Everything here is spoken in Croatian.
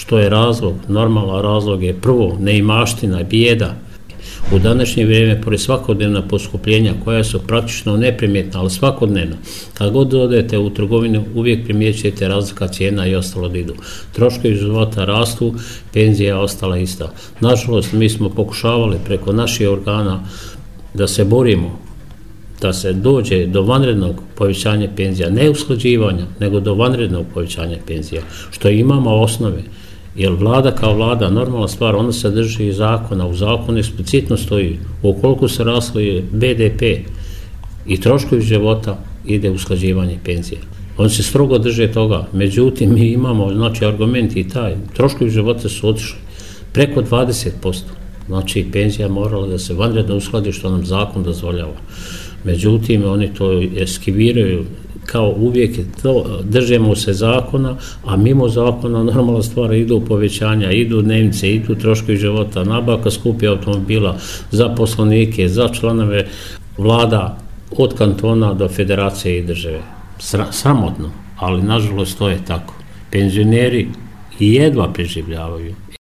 Što je razlog? Normalan razlog je prvo neimaština, bijeda. U današnje vrijeme, pored svakodnevna poskupljenja koja su praktično neprimjetna, ali svakodnevna, kad god odete u trgovinu uvijek primjećujete razlika cijena i ostalo da idu. Troškovi života rastu, penzija je ostala ista. Nažalost, mi smo pokušavali preko naših organa da se borimo, da se dođe do vanrednog povećanja penzija, ne usklađivanja, nego do vanrednog povećanja penzija, što imamo osnove. Jer vlada kao vlada, normalna stvar, ona se drži zakona, u zakonu eksplicitno stoji ukoliko se rasli BDP i troškovi života ide usklađivanje penzije. On se strogo drže toga, međutim mi imamo, znači argument i taj, troškovi života su otišli preko 20%, znači penzija morala da se vanredno uskladi što nam zakon dozvoljava. Međutim, oni to eskiviraju, kao uvijek držimo se zakona, a mimo zakona normalna stvar idu povećanja, idu dnevnice, idu troškovi života, nabavka skupih automobila za poslanike, za članove vlada od kantona do federacije i države. Sramotno, ali nažalost to je tako. Penzioneri jedva preživljavaju.